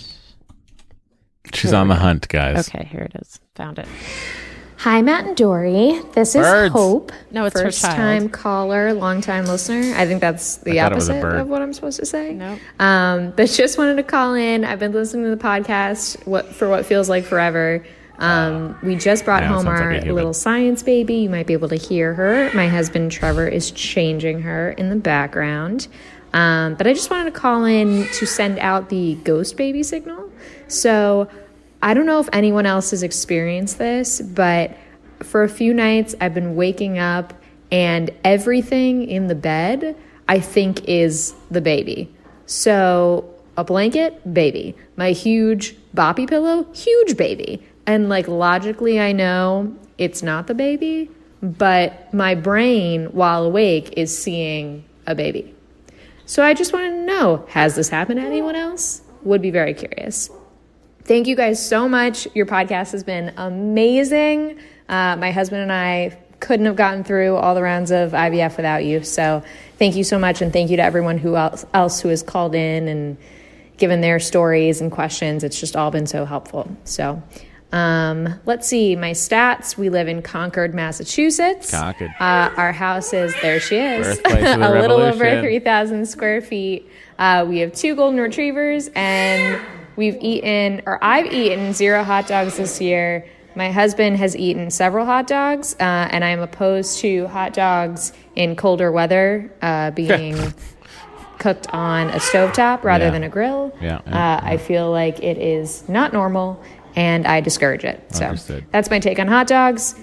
She's on the hunt, guys. Okay, here it is. Found it. Hi, Matt and Dory. This is Birds. Hope. No, it's her first child. time caller, long time listener. I think that's the I thought it was a opposite bird. of what I'm supposed to say. Nope. But just wanted to call in. I've been listening to the podcast for what feels like forever. We just brought Yeah, home sounds like our a human. little science baby. You might be able to hear her. My husband Trevor is changing her in the background. But I just wanted to call in to send out the ghost baby signal. So I don't know if anyone else has experienced this, but for a few nights I've been waking up and everything in the bed I think is the baby. So a blanket, baby. My huge boppy pillow, huge baby. And like logically I know it's not the baby, but my brain while awake is seeing a baby. So I just wanted to know, has this happened to anyone else? Would be very curious. Thank you guys so much. Your podcast has been amazing. My husband and I couldn't have gotten through all the rounds of IVF without you. So thank you so much. And thank you to everyone who else who has called in and given their stories and questions. It's just all been so helpful. So let's see. My stats. We live in Concord, Massachusetts. Concord. Our house is, there she is, Birthplace of the a little over revolution. 3,000 square feet. We have 2 golden retrievers and I've eaten 0 hot dogs this year. My husband has eaten several hot dogs, and I'm opposed to hot dogs in colder weather being cooked on a stovetop rather than a grill. I feel like it is not normal, and I discourage it. So Understood. that's my take on hot dogs.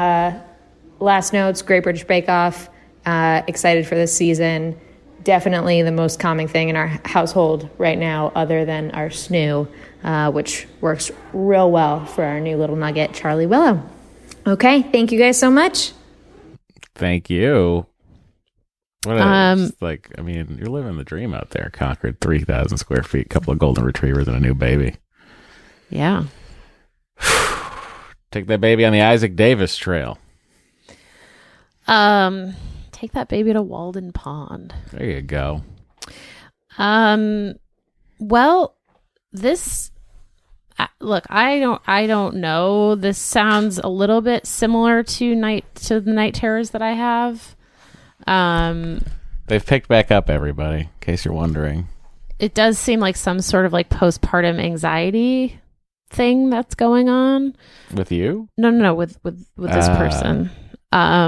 Last notes, Great British Bake Off. Excited for this season. Definitely the most common thing in our household right now, other than our snoo, which works real well for our new little nugget, Charlie Willow. Okay, thank you guys so much. Thank you. What you're living the dream out there. Conquered 3,000 square feet, couple of golden retrievers and a new baby. Yeah. Take that baby on the Isaac Davis Trail. Take that baby to Walden Pond. There you go. Well, this look, I don't know. This sounds a little bit similar to the night terrors that I have. They've picked back up, everybody, in case you're wondering. It does seem like some sort of like postpartum anxiety thing that's going on. With you? No, with this person.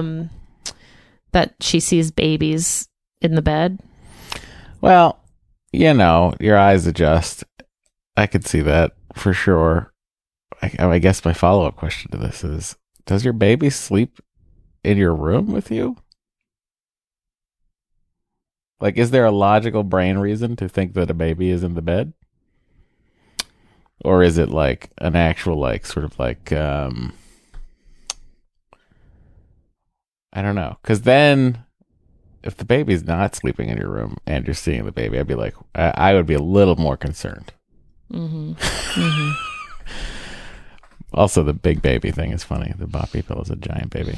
That she sees babies in the bed. Well, you know, your eyes adjust. I could see that for sure. I guess my follow-up question to this is, does your baby sleep in your room with you? Like, is there a logical brain reason to think that a baby is in the bed? Or is it like an actual, like, sort of like, I don't know. Because then, if the baby's not sleeping in your room and you're seeing the baby, I'd be like, I would be a little more concerned. Mm-hmm. Mm-hmm. Also, the big baby thing is funny. The Boppy pill is a giant baby.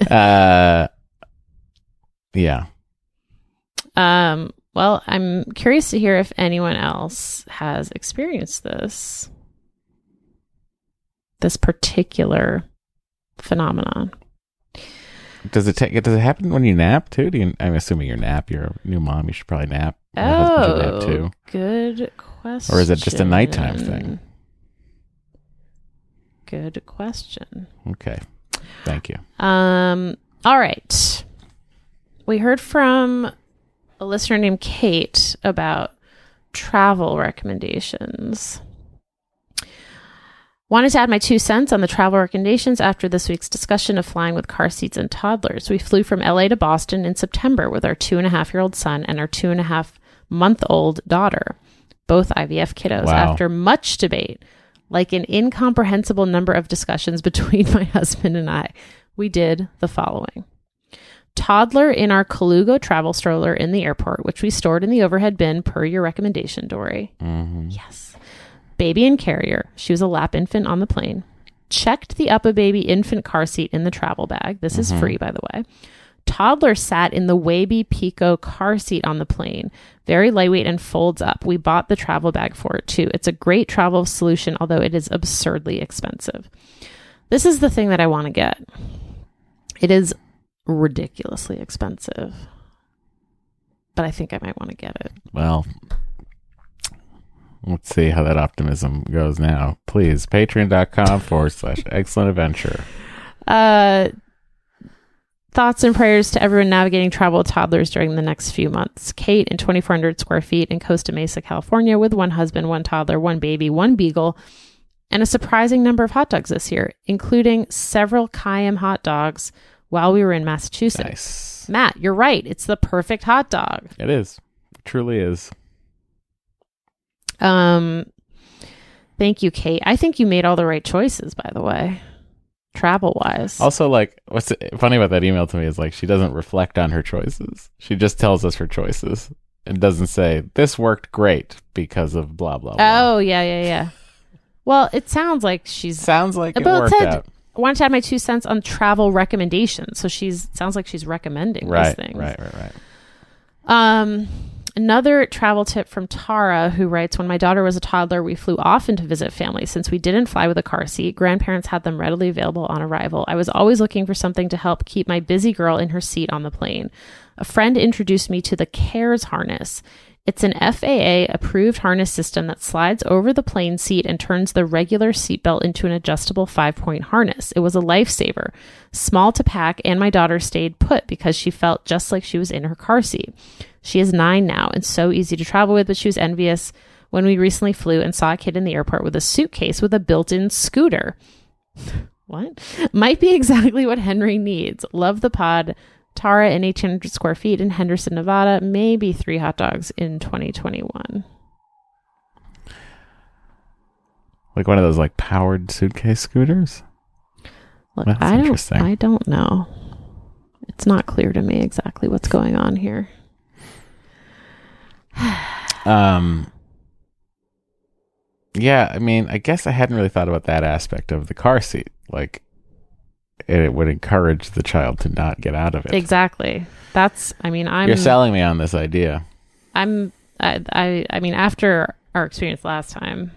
Yeah. Well, I'm curious to hear if anyone else has experienced this particular phenomenon. Does it happen when you nap too? I'm assuming you're a new mom. You should probably nap. Your husband should nap too. Good question. Or is it just a nighttime thing? Good question. Okay. Thank you. All right. We heard from a listener named Kate about travel recommendations. Wanted to add my 2 cents on the travel recommendations after this week's discussion of flying with car seats and toddlers. We flew from LA to Boston in September with our 2.5-year-old son and our 2.5-month-old daughter, both IVF kiddos. Wow. After much debate, like an incomprehensible number of discussions between my husband and I, we did the following. Toddler in our Colugo travel stroller in the airport, which we stored in the overhead bin per your recommendation, Dory. Mm-hmm. Yes. Baby and carrier. She was a lap infant on the plane. Checked the UPPAbaby infant car seat in the travel bag. This is free, by the way. Toddler sat in the Waby Pico car seat on the plane. Very lightweight and folds up. We bought the travel bag for it too. It's a great travel solution, although it is absurdly expensive. This is the thing that I want to get. It is ridiculously expensive, but I think I might want to get it. Well, let's see how that optimism goes now. Please, patreon.com/excellent adventure. Thoughts and prayers to everyone navigating travel with toddlers during the next few months. Kate in 2,400 square feet in Costa Mesa, California, with 1 husband, 1 toddler, 1 baby, 1 beagle, and a surprising number of hot dogs this year, including several Kayam hot dogs while we were in Massachusetts. Nice. Matt, you're right. It's the perfect hot dog. It is. It truly is. Thank you, Kate. I think you made all the right choices, by the way, travel-wise. Also, like, what's funny about that email to me is, like, she doesn't reflect on her choices. She just tells us her choices and doesn't say, this worked great because of blah, blah, blah. Oh, yeah. Well, it sounds like she's... Sounds like it worked out. I wanted to add my 2 cents on travel recommendations. So sounds like she's recommending these things. Right. Another travel tip from Tara, who writes, when my daughter was a toddler, we flew often to visit family. Since we didn't fly with a car seat, grandparents had them readily available on arrival. I was always looking for something to help keep my busy girl in her seat on the plane. A friend introduced me to the CARES harness. It's an FAA-approved harness system that slides over the plane seat and turns the regular seatbelt into an adjustable 5-point harness. It was a lifesaver. Small to pack, and my daughter stayed put because she felt just like she was in her car seat. She is 9 now and so easy to travel with, but she was envious when we recently flew and saw a kid in the airport with a suitcase with a built-in scooter. What? Might be exactly what Henry needs. Love the pod. Tara in 1,800 square feet in Henderson, Nevada. Maybe 3 hot dogs in 2021. Like one of those, like, powered suitcase scooters? Look, That's interesting. I don't know. It's not clear to me exactly what's going on here. Yeah, I mean, I guess I hadn't really thought about that aspect of the car seat. Like, it would encourage the child to not get out of it. Exactly. You're selling me on this idea. I mean, after our experience last time,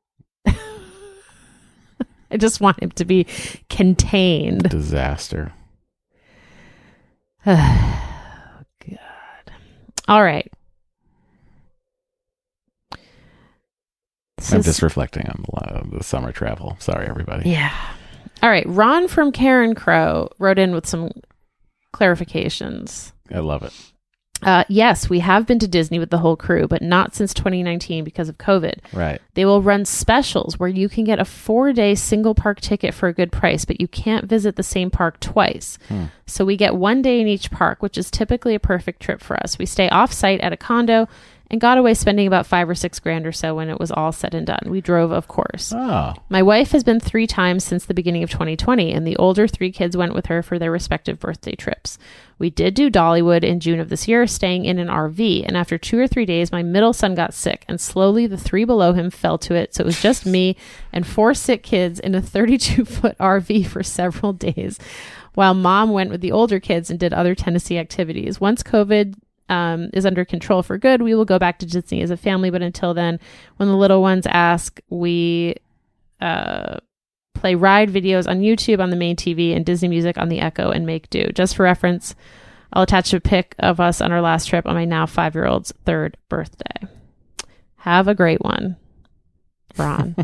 I just want him to be contained. Disaster. Oh, God. All right. I'm just reflecting on the summer travel. Sorry, everybody. Yeah. All right. Ron from Karen Crow wrote in with some clarifications. I love it. Yes, we have been to Disney with the whole crew, but not since 2019 because of COVID. Right. They will run specials where you can get a 4-day single park ticket for a good price, but you can't visit the same park twice. So we get 1 day in each park, which is typically a perfect trip for us. We stay off-site at a condo and got away spending about $5 or $6 grand or so when it was all said and done. We drove, of course. Oh. My wife has been 3 times since the beginning of 2020, and the older 3 kids went with her for their respective birthday trips. We did do Dollywood in June of this year, staying in an RV, and after 2 or 3 days, my middle son got sick, and slowly the 3 below him fell to it, so it was just me and 4 sick kids in a 32-foot RV for several days, while mom went with the older kids and did other Tennessee activities. Once COVID is under control for good, we will go back to Disney as a family, but until then, when the little ones ask, we play ride videos on YouTube on the main TV and Disney music on the Echo and make do. Just for reference, I'll attach a pic of us on our last trip on my now 5-year-old's 3rd birthday. Have a great one, Ron.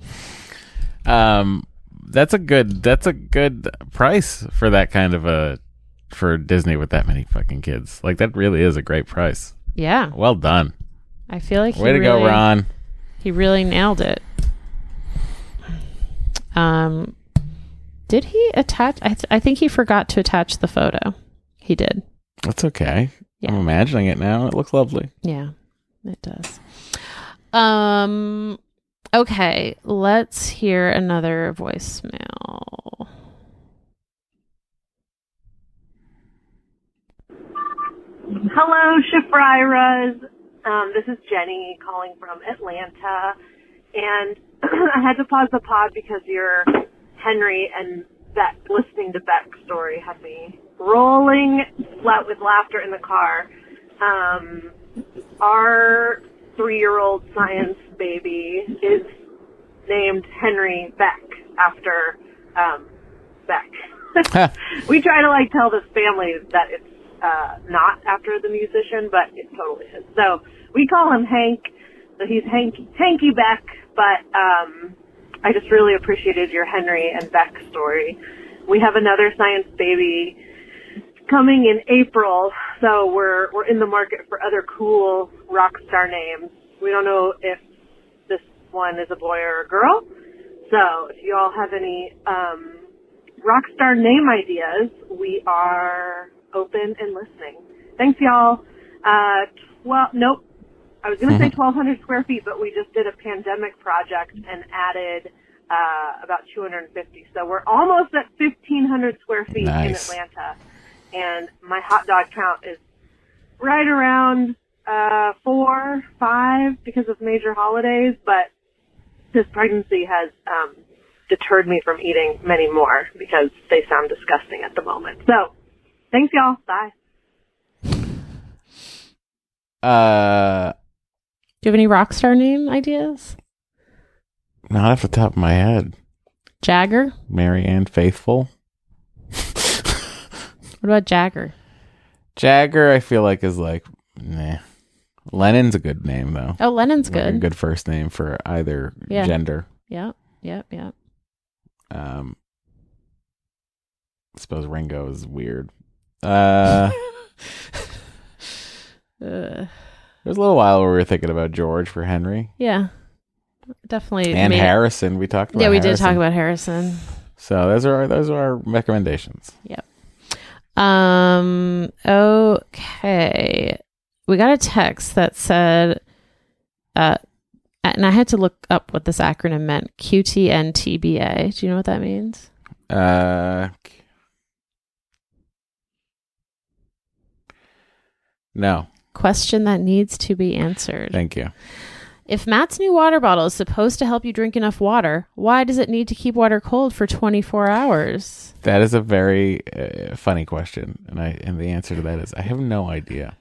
That's a good price for that kind of for Disney with that many fucking kids. Like, that really is a great price. Yeah. Well done. I feel like way to go, Ron. He really nailed it. Did he attach? I think he forgot to attach the photo. He did. That's okay. Yeah. I'm imagining it now. It looks lovely. Yeah, it does. Okay, let's hear another voicemail. Hello, Shafriras. This is Jenny calling from Atlanta. And I had to pause the pod because your Henry and Beck, listening to Beck's story, had me rolling with laughter in the car. Our 3-year-old science baby is named Henry Beck after Beck. We try to tell this family that it's not after the musician, but it totally is. So we call him Hank. So he's Hanky Beck. But I just really appreciated your Henry and Beck story. We have another science baby coming in April, so we're in the market for other cool rock star names. We don't know if this one is a boy or a girl. So if you all have any rock star name ideas, we are open and listening. Thanks, y'all. I was going to say 1,200 square feet, but we just did a pandemic project and added about 250. So we're almost at 1,500 square feet in Atlanta. And my hot dog count is right around 4, 5 because of major holidays. But this pregnancy has deterred me from eating many more because they sound disgusting at the moment. So thanks, y'all. Bye. Do you have any rock star name ideas? Not off the top of my head. Jagger? Mary Ann Faithful. What about Jagger? Jagger, I feel like is nah. Lennon's a good name though. Oh, Lennon's good. A good first name for either gender. Yep. I suppose Ringo is weird. There was a little while where we were thinking about George for Henry. Yeah, definitely. And Harrison, we talked about. Yeah, we Harrison. did talk about Harrison. So those are our recommendations. Yep. Okay. We got a text that said, and I had to look up what this acronym meant. QTNTBA. Do you know what that means? No. Question that needs to be answered. Thank you. If Matt's new water bottle is supposed to help you drink enough water, why does it need to keep water cold for 24 hours? That is a very funny question, and the answer to that is I have no idea.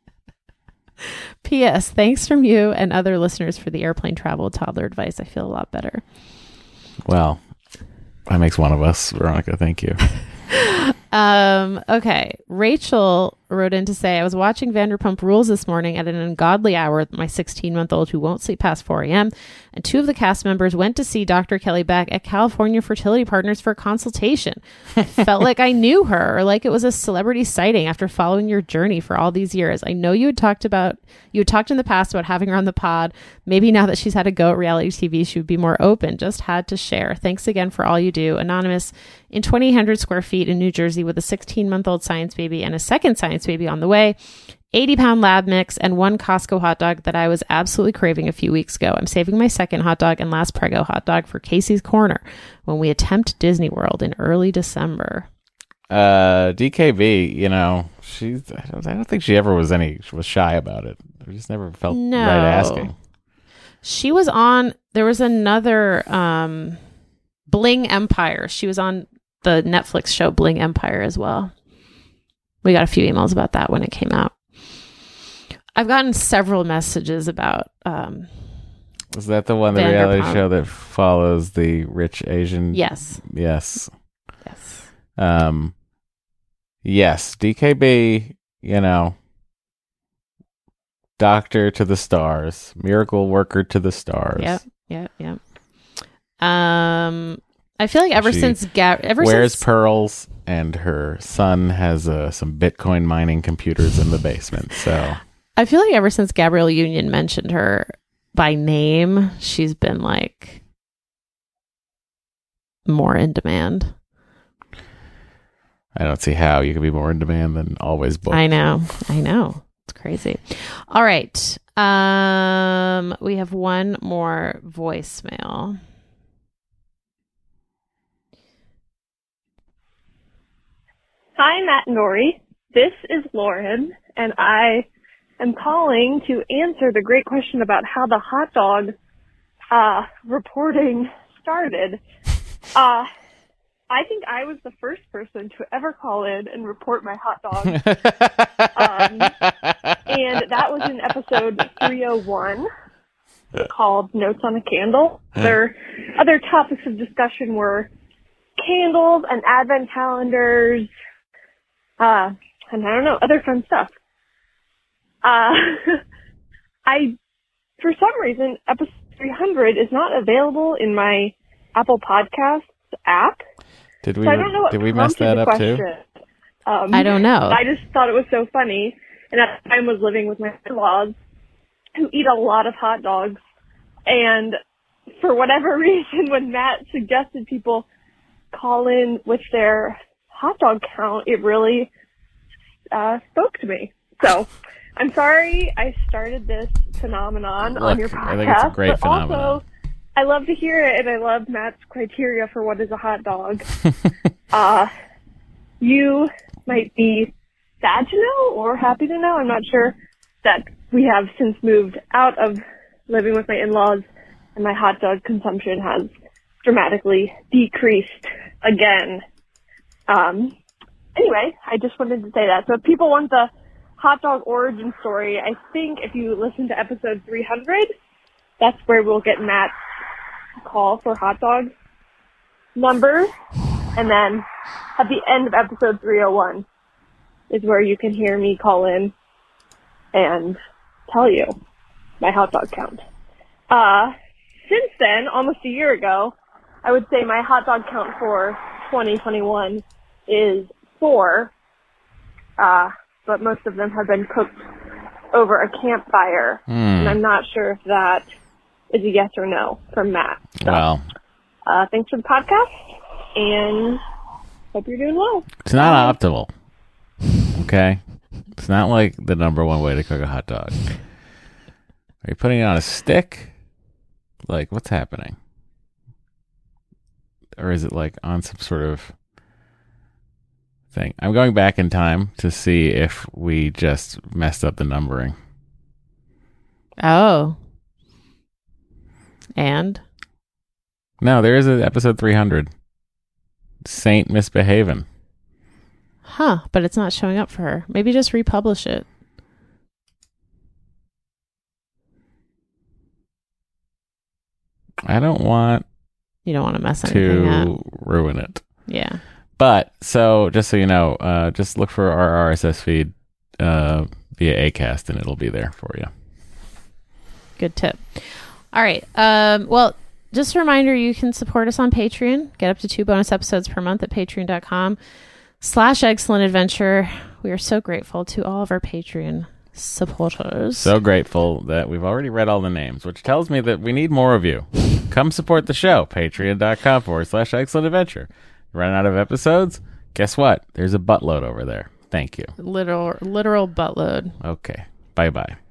P.S. Thanks from you and other listeners for the airplane travel toddler advice. I feel a lot better. Well, that makes one of us. Veronica, thank you. Okay. Rachel wrote in to say, I was watching Vanderpump Rules this morning at an ungodly hour with my 16-month-old who won't sleep past 4 a.m. And 2 of the cast members went to see Dr. Kelly Beck at California Fertility Partners for a consultation. I felt like I knew her, or like it was a celebrity sighting after following your journey for all these years. I know you had talked in the past about having her on the pod. Maybe now that she's had a go at reality TV, she would be more open. Just had to share. Thanks again for all you do. Anonymous, in 2,800 square feet in New Jersey with a 16-month-old science baby and a second science baby on the way, 80-pound lab mix, and 1 Costco hot dog that I was absolutely craving a few weeks ago. I'm saving my second hot dog and last Prego hot dog for Casey's Corner when we attempt Disney World in early December. DKB, I don't think she ever was shy about it. I just never felt right asking. She was on, there was another Bling Empire. She was on the Netflix show Bling Empire as well. We got a few emails about that when it came out. I've gotten several messages about is that the one, the reality show that follows the rich Asian? Yes. Yes. Yes, DKB, doctor to the stars, miracle worker to the stars. Yep. I feel like ever since wears pearls, and her son has some Bitcoin mining computers in the basement. So I feel like ever since Gabrielle Union mentioned her by name, she's been like more in demand. I don't see how you could be more in demand than always booked. I know. It's crazy. All right. We have one more voicemail. Hi, Matt and Nori. This is Lauren, and I am calling to answer the great question about how the hot dog reporting started. I think I was the first person to ever call in and report my hot dog. And that was in episode 301 called Notes on a Candle. Other topics of discussion were candles and advent calendars, and I don't know, other fun stuff. For some reason, episode 300 is not available in my Apple Podcasts app. Did we mess that up too? I don't know. I just thought it was so funny. And at the time I was living with my in-laws who eat a lot of hot dogs. And for whatever reason, when Matt suggested people call in with their hot dog count, it really spoke to me. So I'm sorry I started this phenomenon on your podcast. I think it's a great phenomenon. Also, I love to hear it, and I love Matt's criteria for what is a hot dog. You might be sad to know or happy to know, I'm not sure, that we have since moved out of living with my in-laws, and my hot dog consumption has dramatically decreased again. Anyway, I just wanted to say that. So if people want the hot dog origin story, I think if you listen to episode 300, that's where we'll get Matt's call for hot dog number, and then at the end of episode 301 is where you can hear me call in and tell you my hot dog count. Since then, almost a year ago, I would say my hot dog count for 2021 is 4, but most of them have been cooked over a campfire, and I'm not sure if that is a yes or no from Matt. So, well, thanks for the podcast, and hope you're doing well. It's not optimal. Okay? It's not like the number one way to cook a hot dog. Are you putting it on a stick? Like, what's happening? Or is it like on some sort of thing? I'm going back in time to see if we just messed up the numbering. Oh. And? No, there is an episode 300. Saint Misbehavin'. Huh, but it's not showing up for her. Maybe just republish it. I don't want You don't want to mess anything up. to ruin it. Yeah. But, so, just so you know, just look for our RSS feed via Acast, and it'll be there for you. Good tip. All right. Well, just a reminder, you can support us on Patreon. Get up to 2 bonus episodes per month at patreon.com/excellentadventure. We are so grateful to all of our Patreon supporters. So grateful that we've already read all the names, which tells me that we need more of you. Come support the show. Patreon.com/excellentadventure. Running out of episodes? Guess what? There's a buttload over there. Thank you. Literal buttload. Okay. Bye-bye.